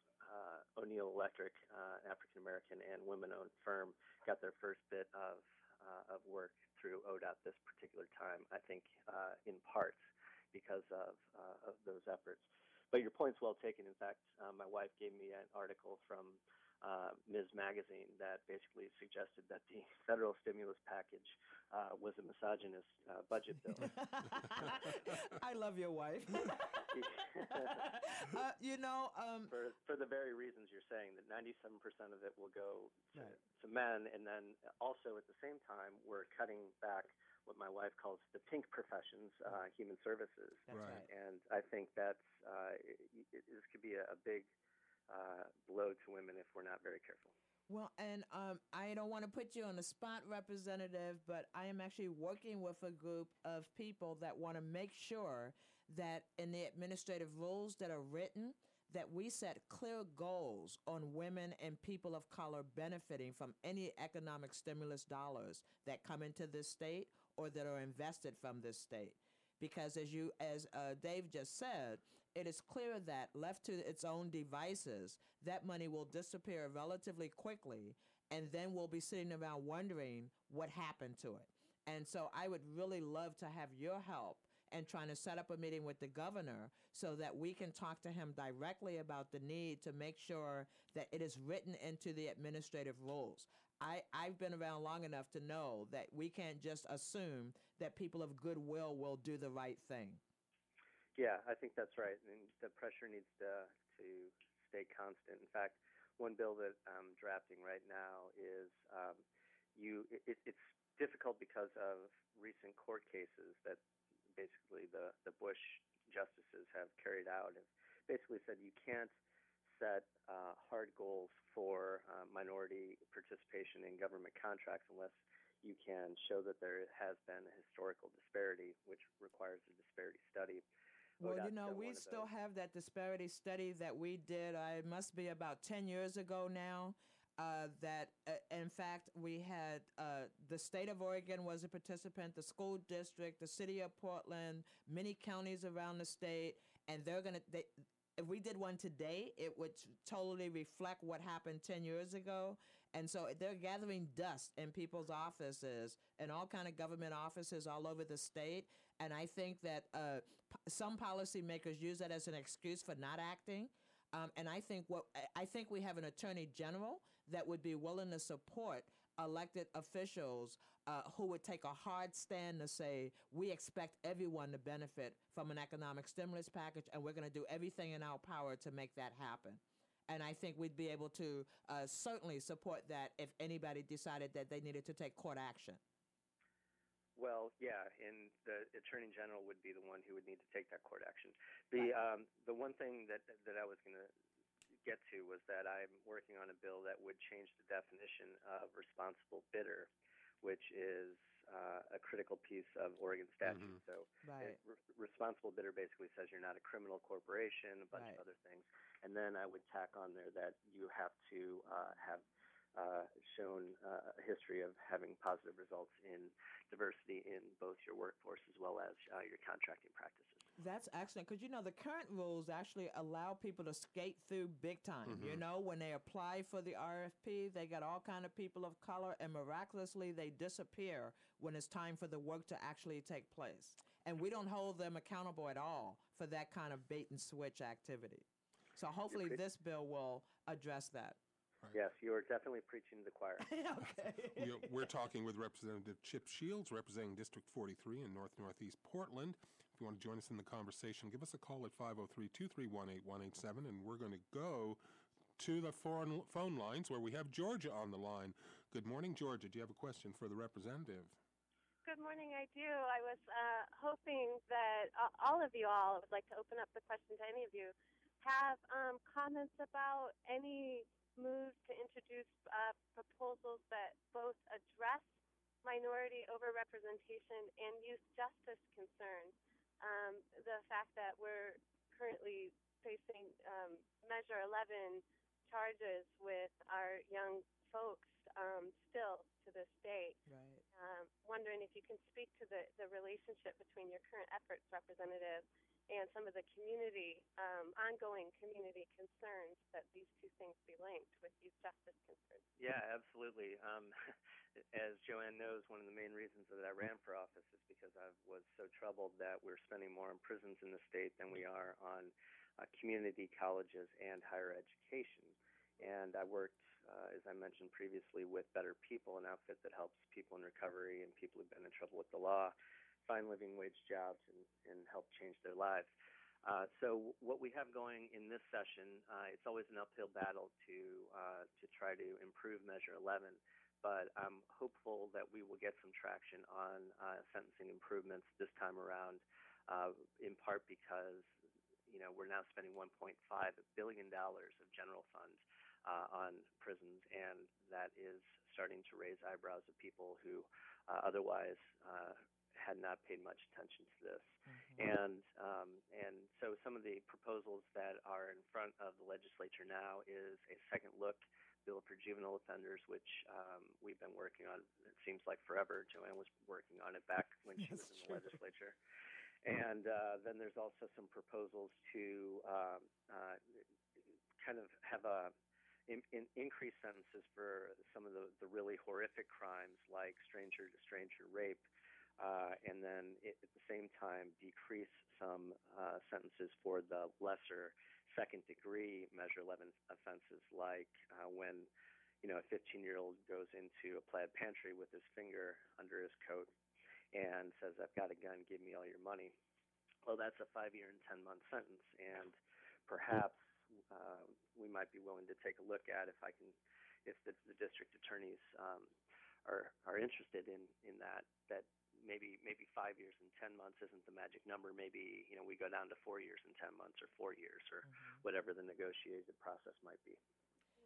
Uh, O'Neill Electric, uh, African American and women-owned firm, got their first bit of uh, of work through O D O T this particular time. I think uh, in part because of uh, of those efforts. But your point's well taken. In fact, uh, my wife gave me an article from uh, Miz Magazine that basically suggested that the federal stimulus package uh, was a misogynist uh, budget bill. I love your wife. uh, you know, um, for for the very reasons you're saying, that ninety-seven percent of it will go to, right. to men, and then also at the same time we're cutting back what my wife calls the pink professions, uh, human services. That's right. And I think that's uh, it, it, this could be a, a big uh, blow to women if we're not very careful. Well, and um, I don't want to put you on the spot, Representative, but I am actually working with a group of people that want to make sure that in the administrative rules that are written, that we set clear goals on women and people of color benefiting from any economic stimulus dollars that come into this state or that are invested from this state. Because as you, as uh, Dave just said, it is clear that left to its own devices, that money will disappear relatively quickly, and then we'll be sitting around wondering what happened to it. And so I would really love to have your help and trying to set up a meeting with the governor so that we can talk to him directly about the need to make sure that it is written into the administrative rules. I, I've been around long enough to know that we can't just assume that people of goodwill will do the right thing. Yeah, I think that's right. And the pressure needs to to stay constant. In fact, one bill that I'm drafting right now is um, you. It, it's difficult because of recent court cases that basically the, the Bush justices have carried out. Have basically said you can't set uh, hard goals for uh, minority participation in government contracts unless you can show that there has been a historical disparity, which requires a disparity study. Well, O D O T you know, done we one of still those. have that disparity study that we did. Uh, it must be about ten years ago now. Uh, that uh, in fact we had uh, the state of Oregon was a participant, the school district, the city of Portland, many counties around the state, and they're gonna. They, if we did one today, it would totally reflect what happened ten years ago. And so they're gathering dust in people's offices and all kind of government offices all over the state. And I think that uh, p- some policymakers use that as an excuse for not acting. Um, and I think what I think we have an attorney general that would be willing to support elected officials uh, who would take a hard stand to say we expect everyone to benefit from an economic stimulus package, and we're going to do everything in our power to make that happen. And I think we'd be able to uh, certainly support that if anybody decided that they needed to take court action. Well, yeah, and the attorney general would be the one who would need to take that court action. The um, the one thing that that I was going to get to was that I'm working on a bill that would change the definition of responsible bidder, which is uh, a critical piece of Oregon statute. Mhm. So, Right. it, re- responsible bidder basically says you're not a criminal corporation, a bunch Right. of other things, and then I would tack on there that you have to uh, have uh, shown uh, a history of having positive results in diversity in both your workforce as well as uh, your contracting practices. That's excellent because you know the current rules actually allow people to skate through big time. You Mhm. know, when they apply for the R F P, they got all kind of people of color, and miraculously they disappear when it's time for the work to actually take place. And we don't hold them accountable at all for that kind of bait and switch activity. So hopefully pre- this bill will address that. Yes, you are definitely preaching to the choir. Okay. We- We're talking with Representative Chip Shields, representing District forty-three in North Northeast Portland. If you want to join us in the conversation, give us a call at five oh three, two three one, eight one eight seven, and we're going to go to the foreign phone lines where we have Georgia on the line. Good morning, Georgia. Do you have a question for the representative? Good morning. I do. I was uh, hoping that uh, all of you all, I would like to open up the question to any of you, have um, comments about any moves to introduce uh, proposals that both address minority overrepresentation and youth justice concerns. Um, the fact that we're currently facing um, Measure eleven charges with our young folks um, still to this day. Right. Um, wondering if you can speak to the, the relationship between your current efforts, Representative, and some of the community, um, ongoing community concerns that these two things be linked with youth justice concerns. Yeah, absolutely. Um, as Joanne knows, one of the main reasons that I ran for office is because I was so troubled that we're spending more on prisons in the state than we are on uh, community colleges and higher education. And I worked, uh, as I mentioned previously, with Better People, an outfit that helps people in recovery and people who've been in trouble with the law find living wage jobs and, and help change their lives. Uh, so what we have going in this session, uh, it's always an uphill battle to uh, to try to improve Measure eleven, but I'm hopeful that we will get some traction on uh, sentencing improvements this time around, uh, in part because you know we're now spending one point five billion dollars of general funds uh, on prisons, and that is starting to raise eyebrows of people who uh, otherwise uh, had not paid much attention to this. Mhm. And um, and so some of the proposals that are in front of the legislature now is a second look bill for juvenile offenders, which um, we've been working on, it seems like forever. Joanne was working on it back when she was That's in the true. legislature. And uh, then there's also some proposals to um, uh, kind of have a in, in increased sentences for some of the, the really horrific crimes like stranger to stranger rape, uh, and then it, at the same time decrease some uh, sentences for the lesser second degree Measure eleven offenses, like uh, when you know a fifteen year old goes into a plaid pantry with his finger under his coat and says, "I've got a gun, give me all your money." Well, that's a five year and ten month sentence, and perhaps uh, we might be willing to take a look at if I can, if the, the district attorneys um, are are interested in in that that maybe maybe five years and ten months isn't the magic number. Maybe you know we go down to four years and ten months, or four years, or Mhm. whatever the negotiated process might be.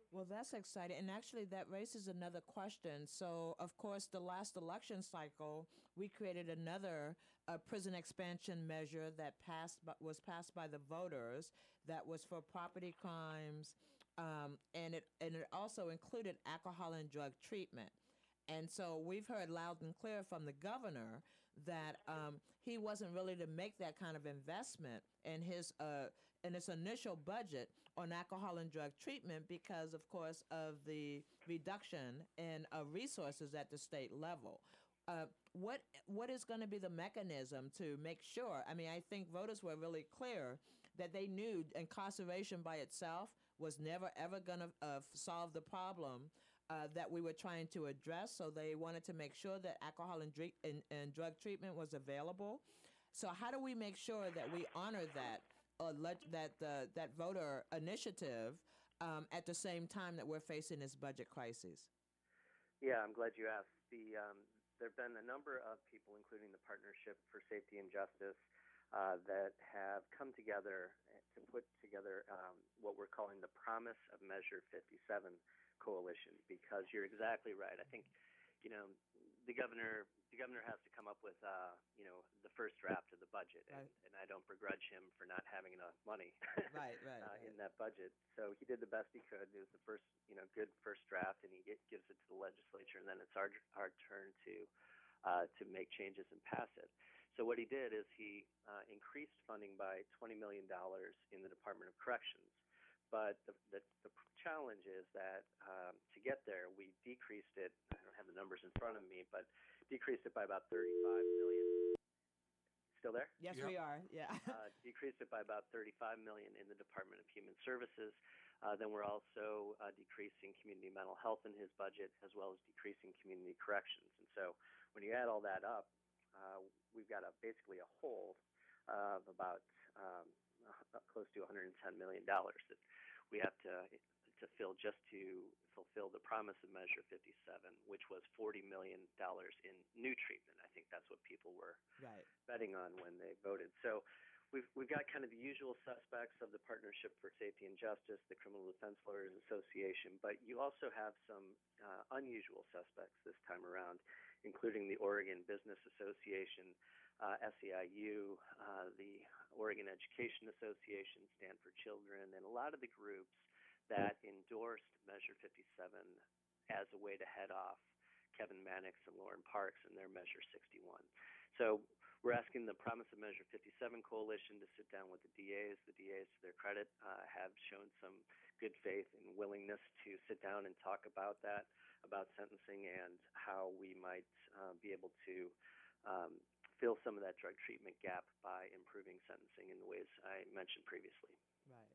Well, that's exciting. And actually, that raises another question. So, of course, the last election cycle, we created another uh, prison expansion measure that passed, bu- was passed by the voters. That was for property crimes, um, and it and it also included alcohol and drug treatment. And so we've heard loud and clear from the governor that um, he wasn't really to make that kind of investment in his uh, in his initial budget on alcohol and drug treatment because, of course, of the reduction in uh, resources at the state level. Uh, what what is going to be the mechanism to make sure? I mean, I think voters were really clear that they knew incarceration by itself was never ever going to uh, solve the problem uh, that we were trying to address. So they wanted to make sure that alcohol and, drink, and, and drug treatment was available. So how do we make sure that we honor that uh, leg- that uh, that voter initiative um, at the same time that we're facing this budget crisis? Yeah, I'm glad you asked. The um, there have been a number of people, including the Partnership for Safety and Justice, uh, that have come together to put together um, what we're calling the Promise of Measure fifty-seven Coalition. Because you're exactly right. I think, you know, the governor the governor has to come up with, uh, you know, the first draft of the budget, and, Right. and I don't begrudge him for not having enough money Right, right, uh, right. in that budget. So he did the best he could. It was the first, you know, good first draft, and he get, gives it to the legislature, and then it's our our turn to uh, to make changes and pass it. So what he did is he uh, increased funding by twenty million dollars in the Department of Corrections. But the, the, the challenge is that um, to get there, we decreased it. I don't have the numbers in front of me, but decreased it by about thirty-five million dollars. Still there? Yes, Yep. we are. Yeah. uh, decreased it by about thirty-five million dollars in the Department of Human Services. Uh, then we're also uh, decreasing community mental health in his budget, as well as decreasing community corrections. And so, when you add all that up, uh, we've got a basically a hole of about um, uh, close to one hundred ten million dollars that we have to to fill just to fulfill the promise of Measure fifty-seven, which was forty million dollars in new treatment. I think that's what people were Right. betting on when they voted. So we've we've got kind of the usual suspects of the Partnership for Safety and Justice, the Criminal Defense Lawyers Association, but you also have some uh, unusual suspects this time around, including the Oregon Business Association, uh, S E I U, uh, the Oregon Education Association, Stanford Children, and a lot of the groups that endorsed Measure fifty-seven as a way to head off Kevin Mannix and Lauren Parks and their Measure sixty-one. So we're asking the Promise of Measure fifty-seven Coalition to sit down with the D As. The D As, to their credit, uh, have shown some good faith and willingness to sit down and talk about that, about sentencing and how we might uh, be able to um, fill some of that drug treatment gap by improving sentencing in the ways I mentioned previously. Right.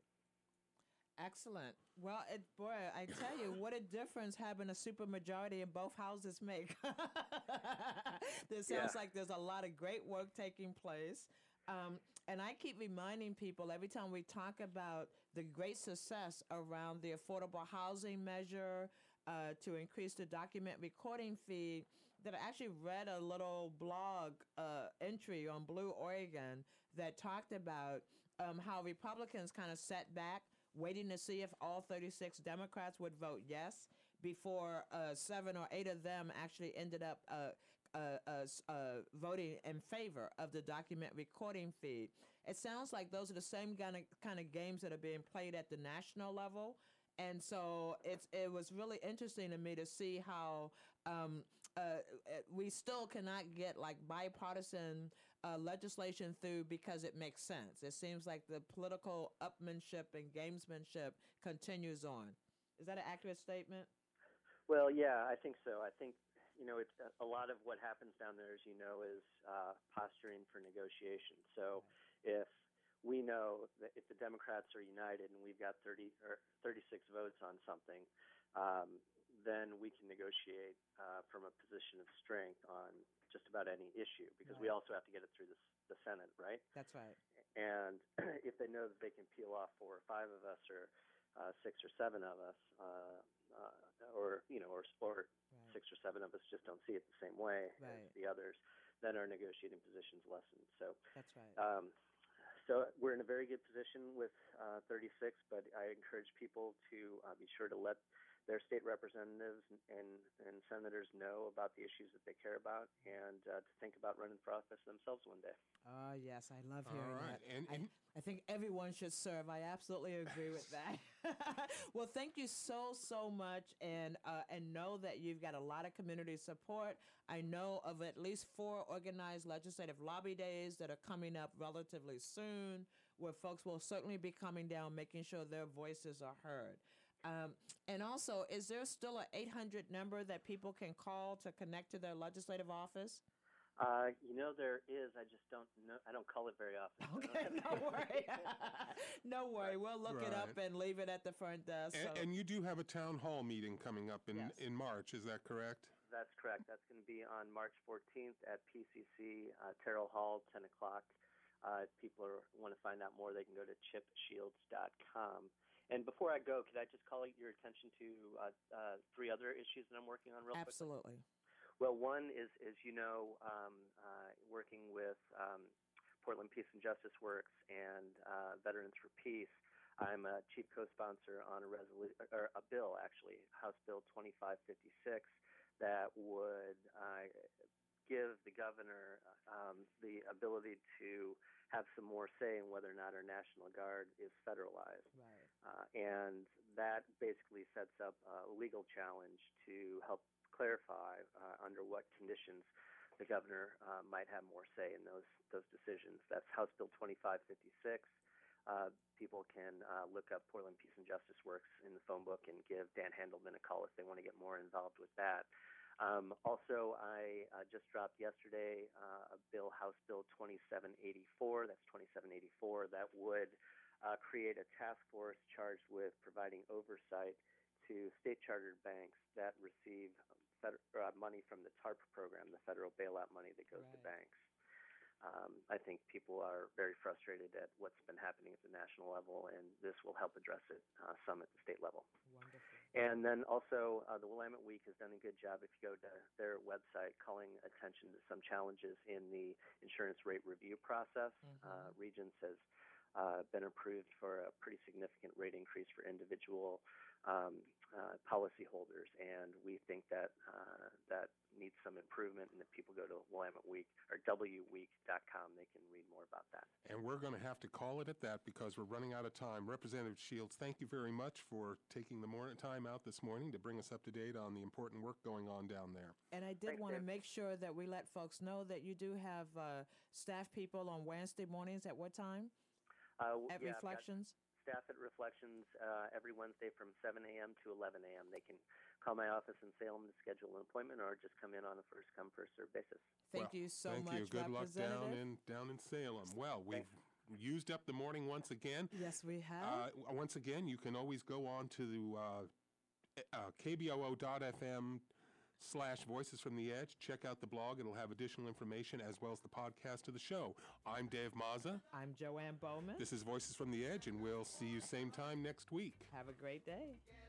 Excellent. Well, it, boy, I tell you, what a difference having a supermajority in both houses make. This sounds Yeah. like there's a lot of great work taking place. Um, and I keep reminding people every time we talk about the great success around the affordable housing measure uh, to increase the document recording fee, that I actually read a little blog uh, entry on Blue Oregon that talked about um, how Republicans kind of sat back waiting to see if all thirty-six Democrats would vote yes before uh, seven or eight of them actually ended up uh, uh, uh, s- uh, voting in favor of the document recording fee. It sounds like those are the same kind of, kind of games that are being played at the national level. And so it's it was really interesting to me to see how um, uh, uh, we still cannot get like bipartisan uh, legislation through because it makes sense. It seems like the political upmanship and gamesmanship continues on. Is that an accurate statement? Well, yeah, I think so. I think, you know, it's a lot of what happens down there, as you know, is uh, posturing for negotiation. So if we know that if the Democrats are united and we've got thirty or thirty-six votes on something, um, then we can negotiate uh, from a position of strength on just about any issue, because we Right. also have to get it through the, s- the Senate, right? That's right. And if they know that they can peel off four or five of us, or uh, six or seven of us, uh, uh, or you know, or, or Right. six or seven of us just don't see it the same way Right. as the others, then our negotiating positions lessen. So, That's right. um, so we're in a very good position with uh, thirty-six, but I encourage people to uh, be sure to let their state representatives and, and senators know about the issues that they care about, and uh, to think about running for office themselves one day. Oh, yes, I love All hearing right, that. and- I, and- I think everyone should serve. I absolutely agree with that. Well, thank you so, so much, and uh, and know that you've got a lot of community support. I know of at least four organized legislative lobby days that are coming up relatively soon, where folks will certainly be coming down, making sure their voices are heard. Um, and also, is there still an eight hundred number that people can call to connect to their legislative office? Uh, you know, there is. I just don't know. I don't call it very often. so I don't Okay, have no the worry. information. No worry. We'll look it up Right. and leave it at the front desk. And, so- and you do have a town hall meeting coming up in, Yes. in March, is that correct? That's correct. That's going to be on March fourteenth at P C C uh, Terrell Hall, ten o'clock. Uh, if people are, want to find out more, they can go to chip shields dot com. And before I go, could I just call your attention to uh, uh, three other issues that I'm working on real quick? Absolutely. Well, one is, as you know, um, uh, working with um, Portland Peace and Justice Works and uh, Veterans for Peace. I'm a chief co-sponsor on a resolu- or a bill, actually, House Bill twenty-five fifty-six, that would uh, give the governor um, the ability to have some more say in whether or not our National Guard is federalized. Right. Uh, and that basically sets up a legal challenge to help clarify uh, under what conditions the governor uh, might have more say in those those decisions. That's House Bill twenty-five fifty-six. Uh, people can uh, look up Portland Peace and Justice Works in the phone book and give Dan Handelman a call if they want to get more involved with that. Um, also, I uh, just dropped yesterday uh, a bill, House Bill twenty-seven eighty-four. That's twenty-seven eighty-four. That would uh, create a task force charged with providing oversight to state chartered banks that receive fed- uh, money from the TARP program, the federal bailout money that goes to Right. banks. Um, I think people are very frustrated at what's been happening at the national level, and this will help address it uh, some at the state level. Wonderful. And then also, uh, the Willamette Week has done a good job, if you go to their website, calling attention to some challenges in the insurance rate review process. Mhm. Uh, Regents has uh, been approved for a pretty significant rate increase for individual um, uh, policyholders, and we think that uh, that needs some improvement. And if people go to Willamette Week or w week dot com, they can read more about that. And we're going to have to call it at that because we're running out of time. Representative Shields, thank you very much for taking the morning time out this morning to bring us up to date on the important work going on down there. And I did Thanks, want to Dave. make sure that we let folks know that you do have uh, staff people on Wednesday mornings at what time? Uh, w- At yeah, I've got Reflections? staff at Reflections uh, every Wednesday from seven a.m. to eleven a.m. They can call my office in Salem to schedule an appointment or just come in on a first come, first served basis. Thank Well, you so thank much, you. Good luck down Representative. in, down in Salem. Well, we've used up the morning once again. Yes, we have. Uh, w- once again, you can always go on to the uh, uh, k b o o dot f m slash Voices from the Edge. Check out the blog. It'll have additional information as well as the podcast of the show. I'm Dave Mazza. I'm Joanne Bowman. This is Voices from the Edge, and we'll see you same time next week. Have a great day.